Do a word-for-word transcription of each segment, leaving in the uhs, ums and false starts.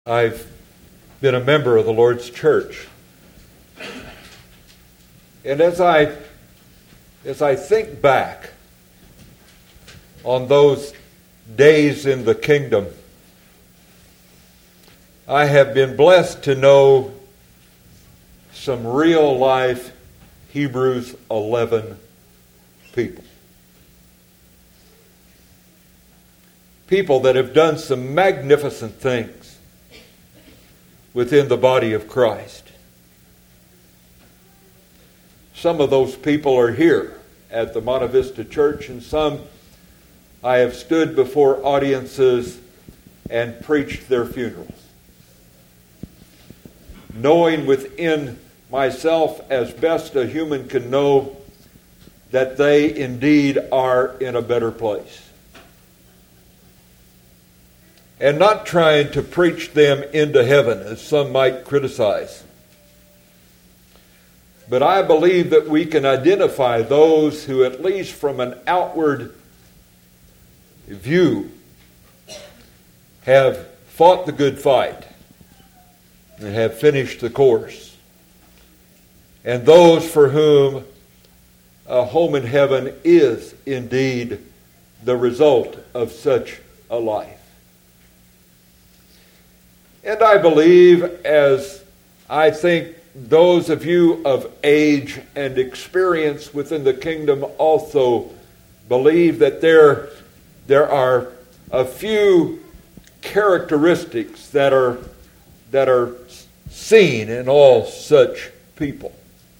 I've been a member of the Lord's church. And as I as I think back on those days in the kingdom, I have been blessed to know some real life Hebrews eleven people. People that have done some magnificent things within the body of Christ. Some of those people are here at the Monte Vista Church, and some I have stood before audiences and preached their funerals, knowing within myself, as best a human can know, that they indeed are in a better place. And not trying to preach them into heaven, as some might criticize. But I believe that we can identify those who, at least from an outward view, have fought the good fight and have finished the course. And those for whom a home in heaven is indeed the result of such a life. And I believe, as I think those of you of age and experience within the kingdom also believe, that there, there are a few characteristics that are, that are seen in all such people.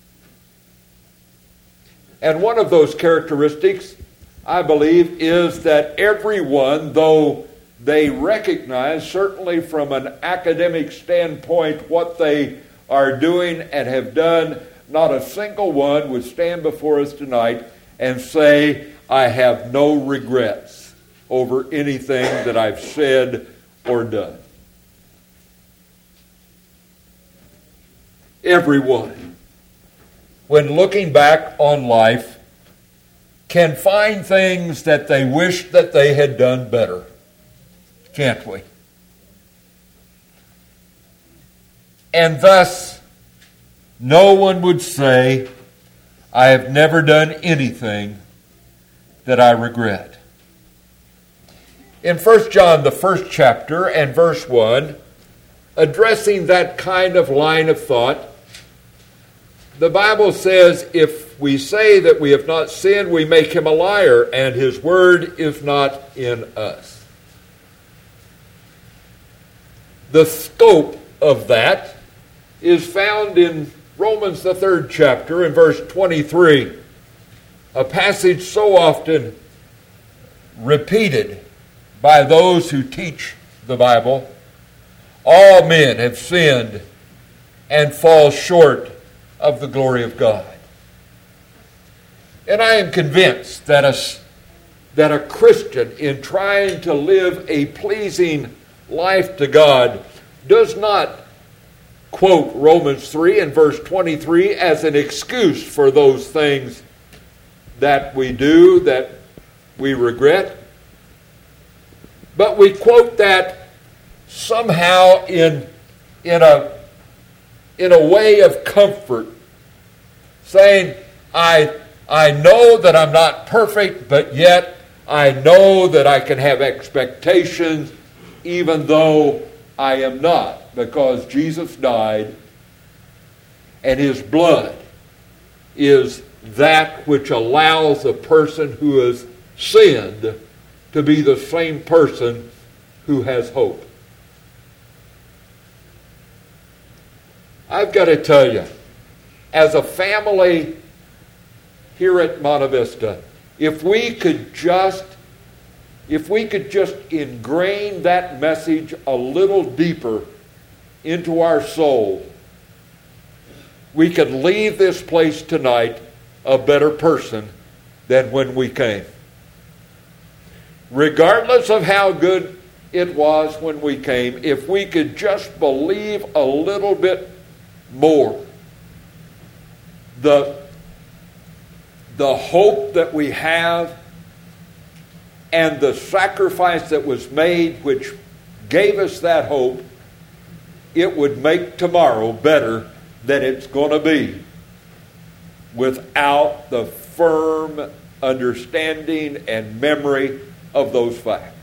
And one of those characteristics, I believe, is that everyone, though they recognize, certainly from an academic standpoint, what they are doing and have done, not a single one would stand before us tonight and say, I have no regrets over anything that I've said or done. Everyone, when looking back on life, can find things that they wish that they had done better. Can't we? And thus, no one would say, I have never done anything that I regret. In First John, the first chapter and verse one, addressing that kind of line of thought, the Bible says, if we say that we have not sinned, we make him a liar, and his word is not in us. The scope of that is found in Romans, the third chapter, in verse twenty-three, a passage so often repeated by those who teach the Bible. All men have sinned and fall short of the glory of God. And I am convinced that a, that a Christian, in trying to live a pleasing life to God, does not quote Romans three and verse twenty-three as an excuse for those things that we do, that we regret. But we quote that somehow in, in, a, in a way of comfort, saying, I, I know that I'm not perfect, but yet I know that I can have expectations even though I am not, because Jesus died and his blood is that which allows a person who has sinned to be the same person who has hope. I've got to tell you, as a family here at Monte Vista, if we could just If we could just ingrain that message a little deeper into our soul, we could leave this place tonight a better person than when we came. Regardless of how good it was when we came, if we could just believe a little bit more, the, the hope that we have and the sacrifice that was made, which gave us that hope, it would make tomorrow better than it's going to be without the firm understanding and memory of those facts.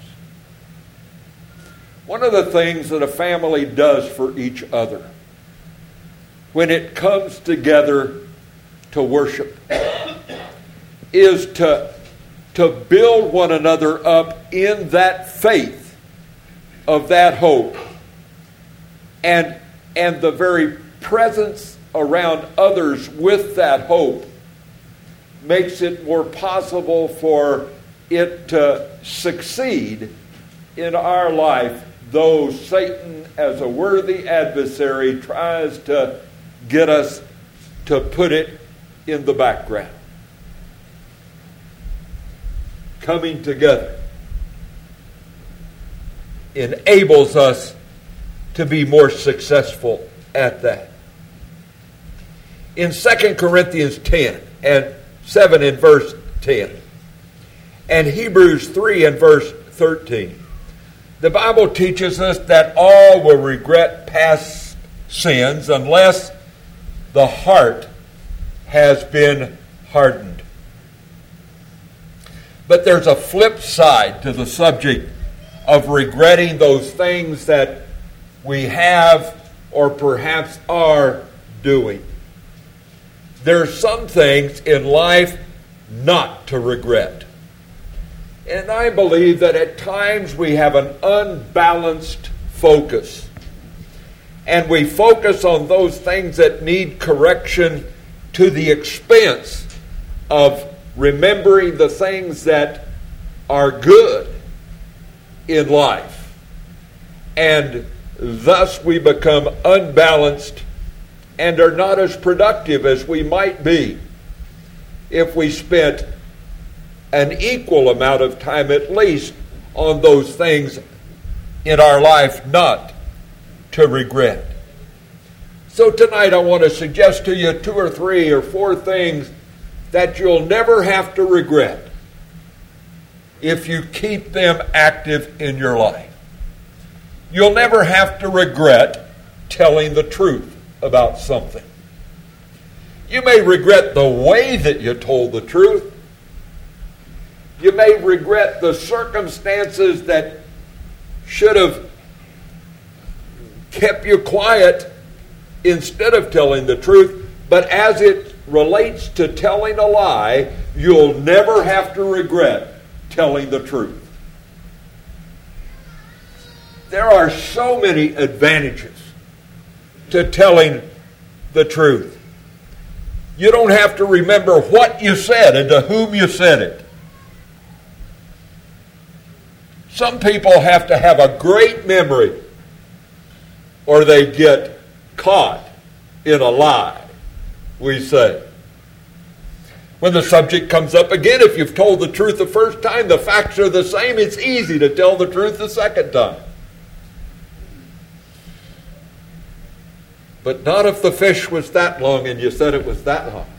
One of the things that a family does for each other when it comes together to worship is to, to build one another up in that faith of that hope. And, and the very presence around others with that hope makes it more possible for it to succeed in our life, though Satan, as a worthy adversary, tries to get us to put it in the background. Coming together enables us to be more successful at that. In Second Corinthians ten and seven in verse ten, and Hebrews three and verse thirteen, the Bible teaches us that all will regret past sins unless the heart has been hardened. But there's a flip side to the subject of regretting those things that we have or perhaps are doing. There's some things in life not to regret. And I believe that at times we have an unbalanced focus. And we focus on those things that need correction to the expense of remembering the things that are good in life. And thus we become unbalanced and are not as productive as we might be if we spent an equal amount of time at least on those things in our life not to regret. So tonight I want to suggest to you two or three or four things that you'll never have to regret if you keep them active in your life. You'll never have to regret telling the truth about something. You may regret the way that you told the truth. You may regret the circumstances that should have kept you quiet instead of telling the truth. But as it relates to telling a lie, you'll never have to regret telling the truth. There are so many advantages to telling the truth. You don't have to remember what you said and to whom you said it. Some people have to have a great memory or they get caught in a lie, we say. When the subject comes up again, if you've told the truth the first time, the facts are the same, it's easy to tell the truth the second time. But not if the fish was that long and you said it was that long.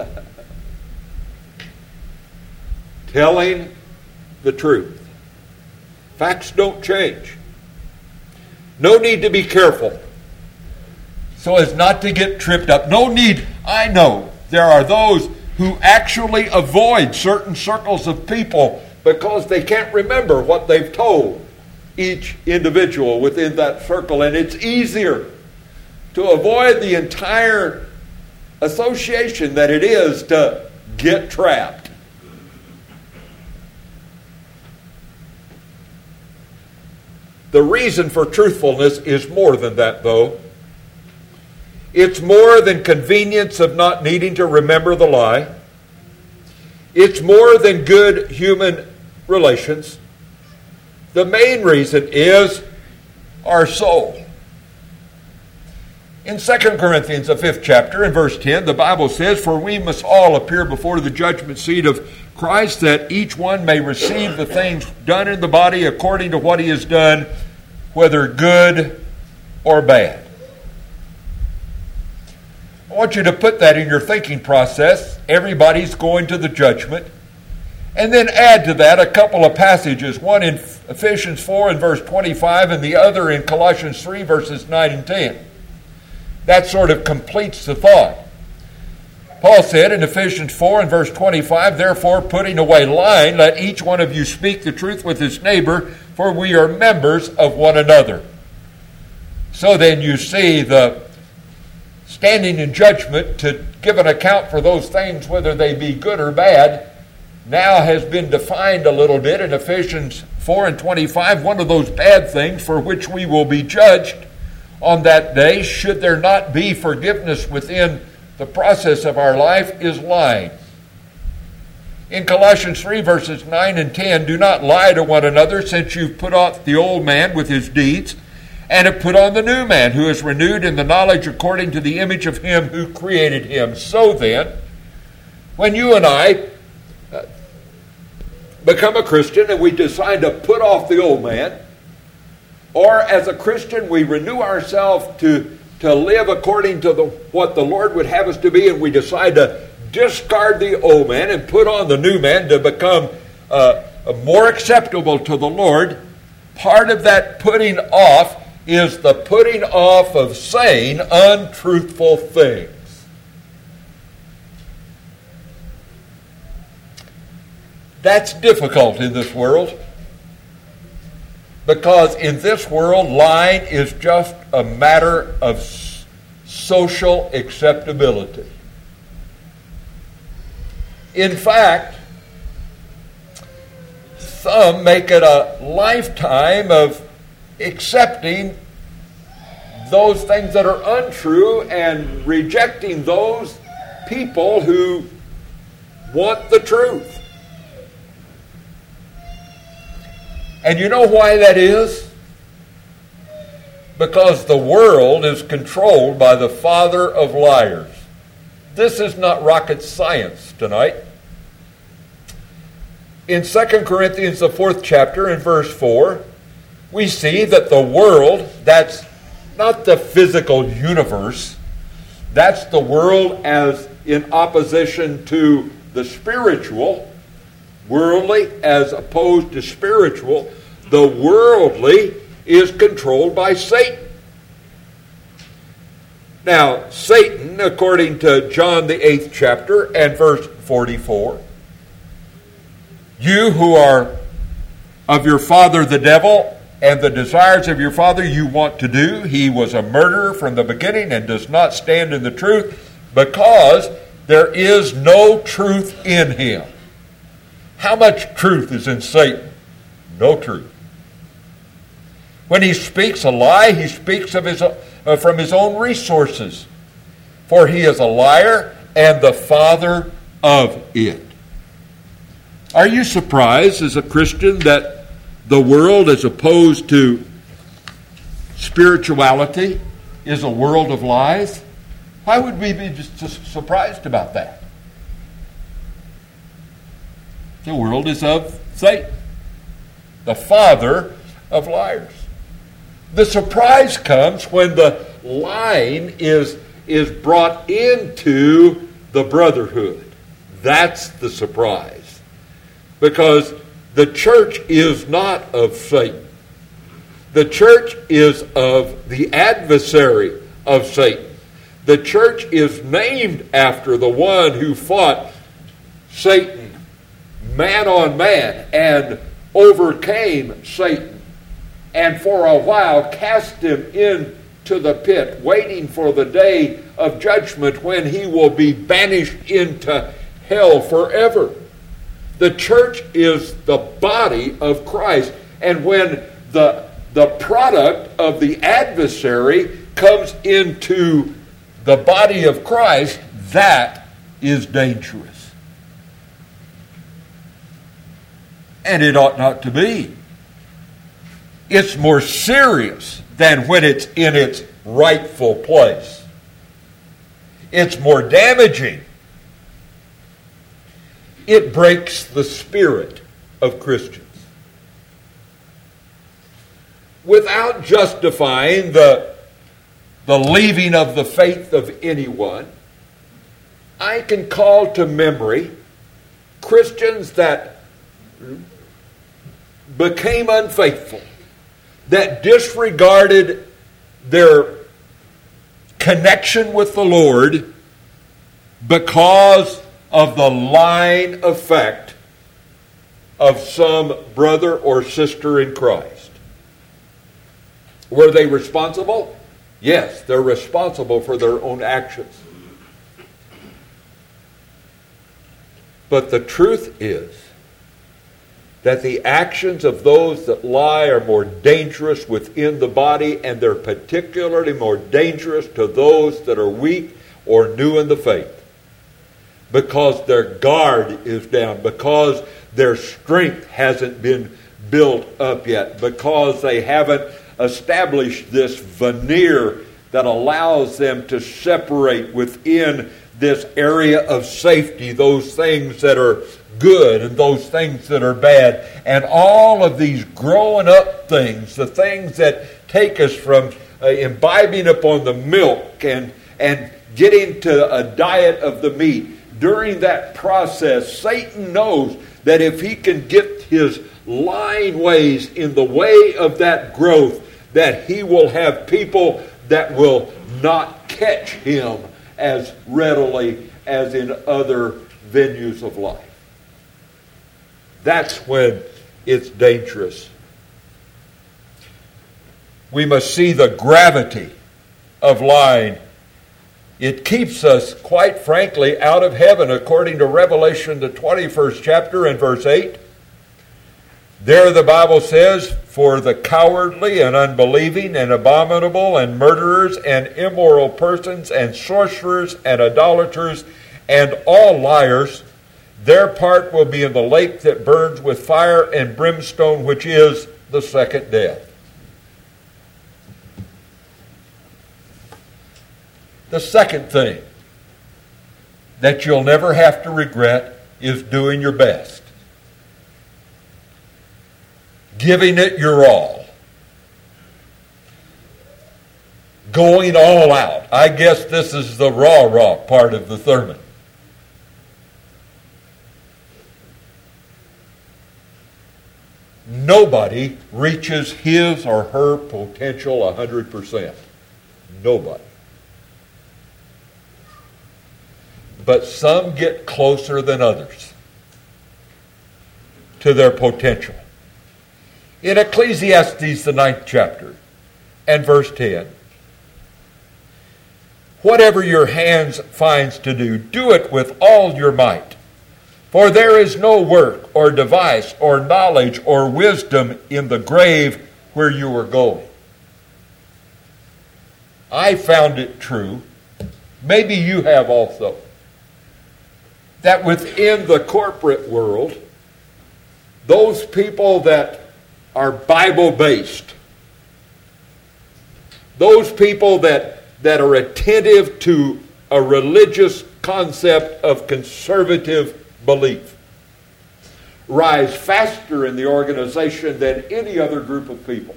Telling the truth. Facts don't change. No need to be careful so as not to get tripped up. No need. I know there are those who actually avoid certain circles of people because they can't remember what they've told each individual within that circle. And it's easier to avoid the entire association than it is to get trapped. The reason for truthfulness is more than that, though. It's more than convenience of not needing to remember the lie. It's more than good human relations. The main reason is our soul. In Second Corinthians, the fifth chapter, in verse ten, the Bible says, "For we must all appear before the judgment seat of Christ, that each one may receive the things done in the body according to what he has done, whether good or bad." I want you to put that in your thinking process. Everybody's going to the judgment. And then add to that a couple of passages, one in Ephesians four and verse twenty-five and the other in Colossians three verses nine and ten. That sort of completes the thought. Paul said in Ephesians four and verse twenty-five, "Therefore, putting away lying, let each one of you speak the truth with his neighbor, for we are members of one another." So then you see the standing in judgment to give an account for those things, whether they be good or bad, now has been defined a little bit in Ephesians four and twenty-five. One of those bad things for which we will be judged on that day, should there not be forgiveness within the process of our life, is lying. In Colossians three verses nine and ten, "Do not lie to one another, since you've put off the old man with his deeds, and have put on the new man, who is renewed in the knowledge according to the image of him who created him." So then, when you and I uh, become a Christian and we decide to put off the old man, or as a Christian we renew ourselves to, to live according to the, what the Lord would have us to be, and we decide to discard the old man and put on the new man to become uh, more acceptable to the Lord, part of that putting off is the putting off of saying untruthful things. That's difficult in this world, because in this world lying is just a matter of social acceptability. In fact, some make it a lifetime of accepting those things that are untrue and rejecting those people who want the truth. And you know why that is? Because the world is controlled by the father of liars. This is not rocket science tonight. In Second Corinthians, the fourth chapter, in verse four, we see that the world, that's not the physical universe, that's the world as in opposition to the spiritual, worldly as opposed to spiritual. The worldly is controlled by Satan. Now, Satan, according to John the eighth chapter and verse forty-four, "You who are of your father the devil, and the desires of your father you want to do. He was a murderer from the beginning and does not stand in the truth, because there is no truth in him." How much truth is in Satan? No truth. When he speaks a lie, he speaks of his, uh, from his own resources, for he is a liar and the father of it. Are you surprised as a Christian that the world, as opposed to spirituality, is a world of lies? Why would we be just surprised about that? The world is of Satan, the father of liars. The surprise comes when the lying is, is brought into the brotherhood. That's the surprise. Because the church is not of Satan. The church is of the adversary of Satan. The church is named after the one who fought Satan man on man and overcame Satan, and for a while cast him into the pit, waiting for the day of judgment when he will be banished into hell forever. The church is the body of Christ, and when the, the product of the adversary comes into the body of Christ, that is dangerous. And it ought not to be. It's more serious than when it's in its rightful place. It's more damaging. It breaks the spirit of Christians. Without justifying the, the leaving of the faith of anyone, I can call to memory Christians that became unfaithful, that disregarded their connection with the Lord because of the line effect of some brother or sister in Christ. Were they responsible? Yes, they're responsible for their own actions. But the truth is that the actions of those that lie are more dangerous within the body, and they're particularly more dangerous to those that are weak or new in the faith, because their guard is down, because their strength hasn't been built up yet, because they haven't established this veneer that allows them to separate within this area of safety those things that are good and those things that are bad. And all of these growing up things, the things that take us from uh, imbibing upon the milk and, and getting to a diet of the meat, during that process, Satan knows that if he can get his lying ways in the way of that growth, that he will have people that will not catch him as readily as in other venues of life. That's when it's dangerous. We must see the gravity of lying. It keeps us, quite frankly, out of heaven, according to Revelation, the twenty-first chapter and verse eight. There the Bible says, "For the cowardly and unbelieving and abominable and murderers and immoral persons and sorcerers and idolaters and all liars, their part will be in the lake that burns with fire and brimstone, which is the second death." The second thing that you'll never have to regret is doing your best. Giving it your all. Going all out. I guess this is the rah-rah part of the sermon. Nobody reaches his or her potential one hundred percent. Nobody. But some get closer than others to their potential. In Ecclesiastes, the ninth chapter, and verse ten, "Whatever your hands finds to do, do it with all your might. For there is no work or device or knowledge or wisdom in the grave where you are going." I found it true, maybe you have also, that within the corporate world, those people that are Bible-based, those people that, that are attentive to a religious concept of conservative belief, rise faster in the organization than any other group of people.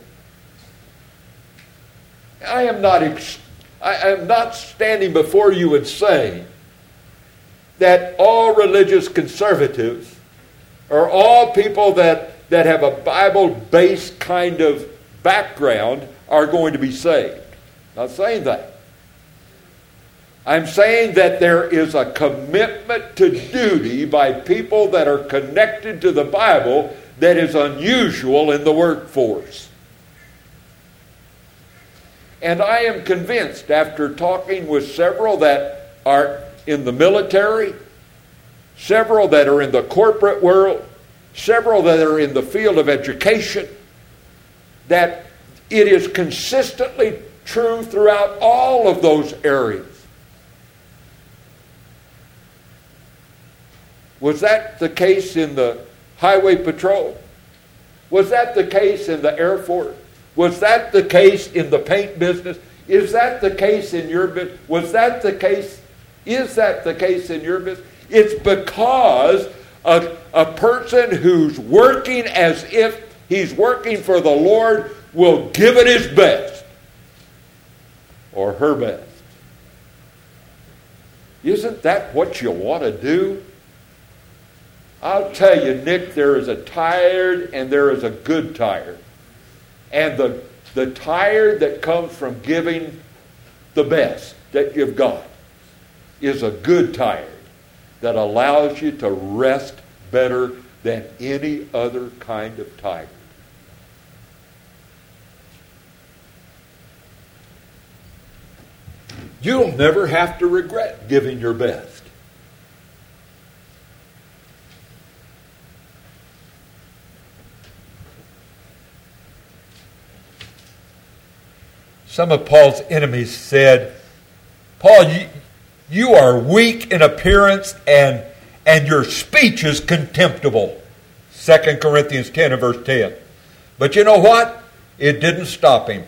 I am not, ex- I am not standing before you and saying that all religious conservatives or all people that, that have a Bible-based kind of background are going to be saved. Not saying that. I'm saying that there is a commitment to duty by people that are connected to the Bible that is unusual in the workforce. And I am convinced, after talking with several that are in the military, several that are in the corporate world, several that are in the field of education, that it is consistently true throughout all of those areas. Was that the case in the Highway Patrol? Was that the case in the Air Force? Was that the case in the paint business? Is that the case in your business? Was that the case? Is that the case in your business? It's because a, a person who's working as if he's working for the Lord will give it his best, or her best. Isn't that what you want to do? I'll tell you, Nick, there is a tired and there is a good tired. And the, the tired that comes from giving the best that you've got is a good tired that allows you to rest better than any other kind of tired. You'll never have to regret giving your best. Some of Paul's enemies said, Paul, you, you are weak in appearance and, and your speech is contemptible. Second Corinthians ten and verse ten. But you know what? It didn't stop him.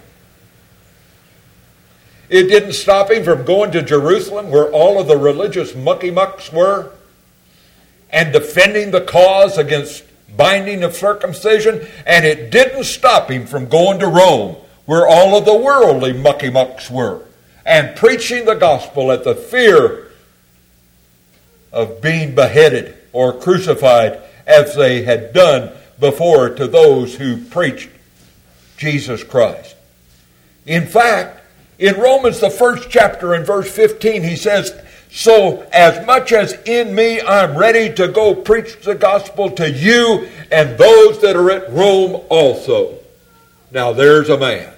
It didn't stop him from going to Jerusalem where all of the religious mucky-mucks were and defending the cause against binding of circumcision. And it didn't stop him from going to Rome where all of the worldly mucky-mucks were, and preaching the gospel at the fear of being beheaded or crucified as they had done before to those who preached Jesus Christ. In fact, in Romans, the first chapter in verse fifteen, he says, so as much as in me I'm ready to go preach the gospel to you and those that are at Rome also. Now there's a man.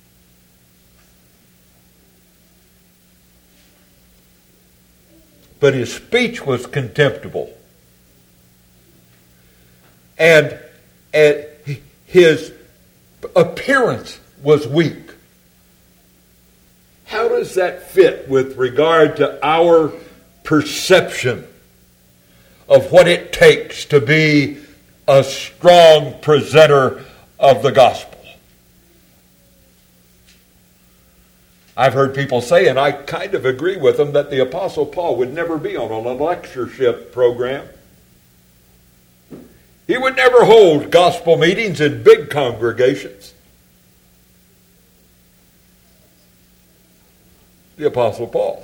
But his speech was contemptible. And, and his appearance was weak. How does that fit with regard to our perception of what it takes to be a strong presenter of the gospel? I've heard people say, and I kind of agree with them, that the Apostle Paul would never be on a lectureship program. He would never hold gospel meetings in big congregations. The Apostle Paul.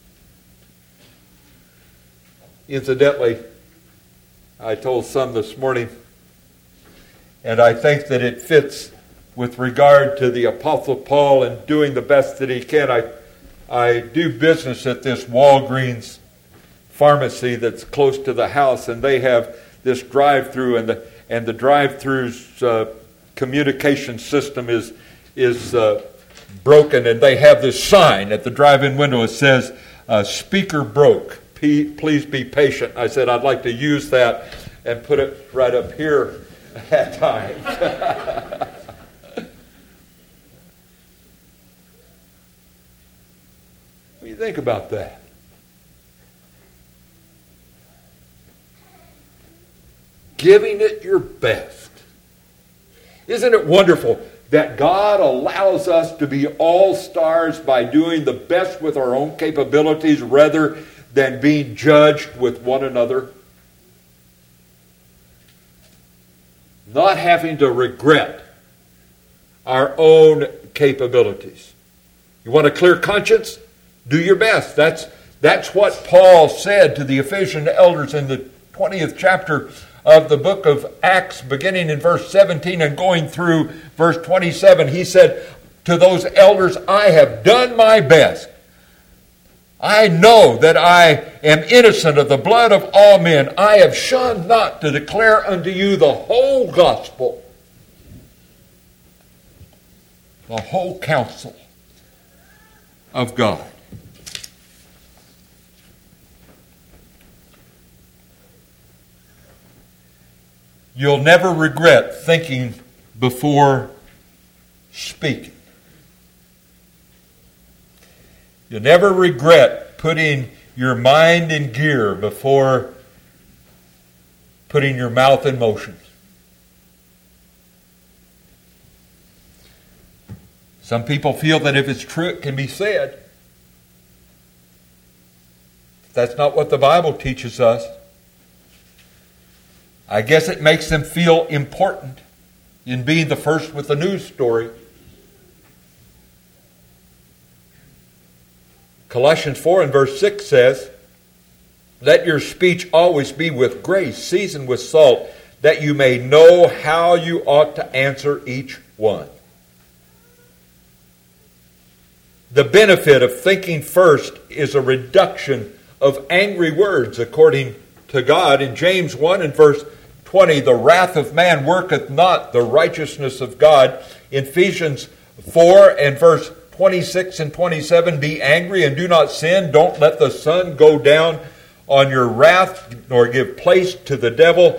Incidentally, I told some this morning, and I think that it fits with regard to the Apostle Paul and doing the best that he can. I, I do business at this Walgreens pharmacy that's close to the house, and they have this drive-through, and the and the drive-through's uh, communication system is is uh, broken, and they have this sign at the drive-in window. It says, uh, "Speaker broke. P- please be patient." I said I'd like to use that and put it right up here at times. What do you think about that? Giving it your best. Isn't it wonderful that God allows us to be all-stars by doing the best with our own capabilities rather than being judged with one another? Not having to regret our own capabilities. You want a clear conscience? Do your best. That's, that's what Paul said to the Ephesian elders in the twentieth chapter of the book of Acts, beginning in verse seventeen and going through verse twenty-seven. He said to those elders, I have done my best. I know that I am innocent of the blood of all men. I have shunned not to declare unto you the whole gospel, the whole counsel of God. You'll never regret thinking before speaking. You'll never regret putting your mind in gear before putting your mouth in motion. Some people feel that if it's true, it can be said. That's not what the Bible teaches us. I guess it makes them feel important in being the first with the news story. Colossians four and verse six says, Let your speech always be with grace, seasoned with salt, that you may know how you ought to answer each one. The benefit of thinking first is a reduction of angry words, according to God. In James one and verse twenty, the wrath of man worketh not the righteousness of God. In Ephesians four and verse twenty-six and twenty-seven, be angry and do not sin. Don't let the sun go down on your wrath, nor give place to the devil.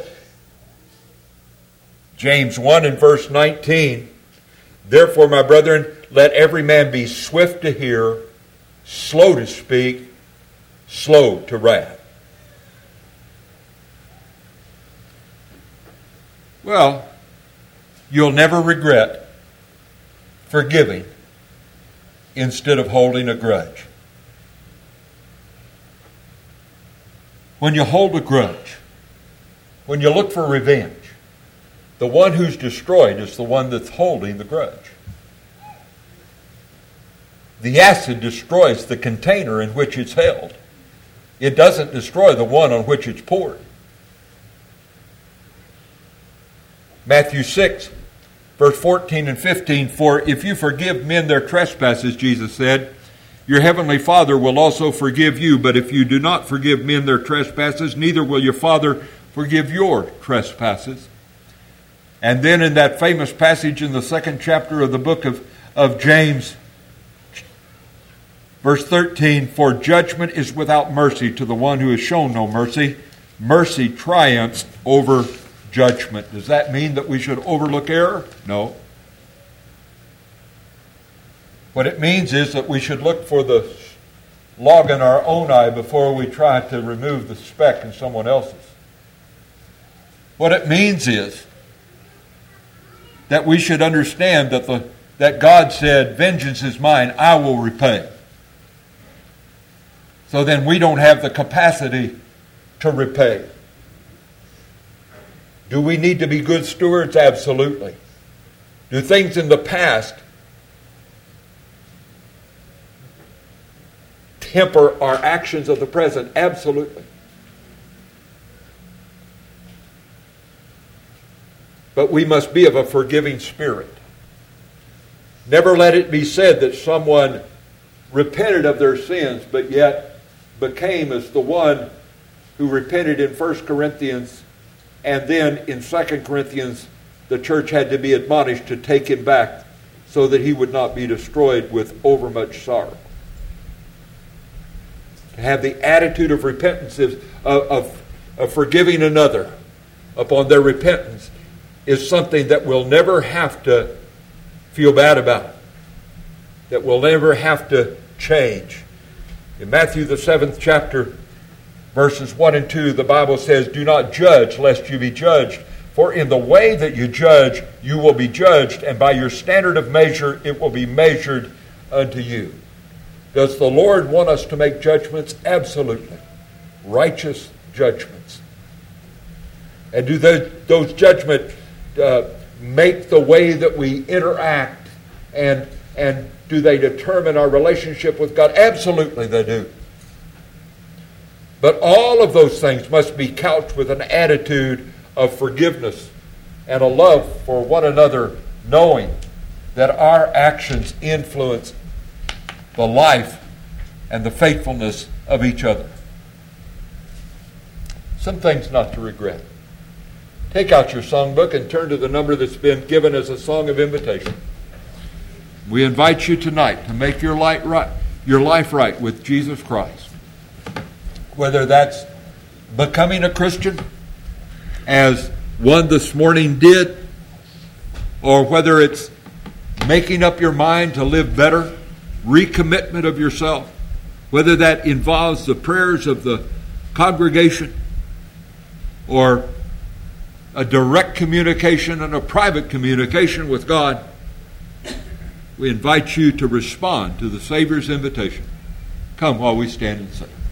James one and verse nineteen, therefore, my brethren, let every man be swift to hear, slow to speak, slow to wrath. Well, you'll never regret forgiving instead of holding a grudge. When you hold a grudge, when you look for revenge, the one who's destroyed is the one that's holding the grudge. The acid destroys the container in which it's held. It doesn't destroy the one on which it's poured. Matthew six, verse fourteen and fifteen, for if you forgive men their trespasses, Jesus said, your heavenly Father will also forgive you. But if you do not forgive men their trespasses, neither will your Father forgive your trespasses. And then in that famous passage in the second chapter of the book of, of James, verse thirteen, for judgment is without mercy to the one who has shown no mercy. Mercy triumphs over judgment. Does that mean that we should overlook error? No. What it means is that we should look for the log in our own eye before we try to remove the speck in someone else's. What it means is that we should understand that the that God said, vengeance is mine, I will repay. So then we don't have the capacity to repay. Do we need to be good stewards? Absolutely. Do things in the past temper our actions of the present? Absolutely. But we must be of a forgiving spirit. Never let it be said that someone repented of their sins, but yet became as the one who repented in First Corinthians, and then in Second Corinthians, the church had to be admonished to take him back so that he would not be destroyed with overmuch sorrow. To have the attitude of repentance, of, of, of forgiving another upon their repentance, is something that we'll never have to feel bad about, that we'll never have to change. In Matthew the seventh chapter, verses one and two, the Bible says, do not judge lest you be judged, for in the way that you judge, you will be judged, and by your standard of measure, it will be measured unto you. Does the Lord want us to make judgments? Absolutely. Righteous judgments. And do those, those judgments uh, make the way that we interact, and, and do they determine our relationship with God? Absolutely they do. But all of those things must be couched with an attitude of forgiveness and a love for one another, knowing that our actions influence the life and the faithfulness of each other. Some things not to regret. Take out your songbook and turn to the number that's been given as a song of invitation. We invite you tonight to make your life right, your life right with Jesus Christ. Whether that's becoming a Christian, as one this morning did, or whether it's making up your mind to live better, recommitment of yourself, whether that involves the prayers of the congregation, or a direct communication and a private communication with God, we invite you to respond to the Savior's invitation. Come while we stand and sing.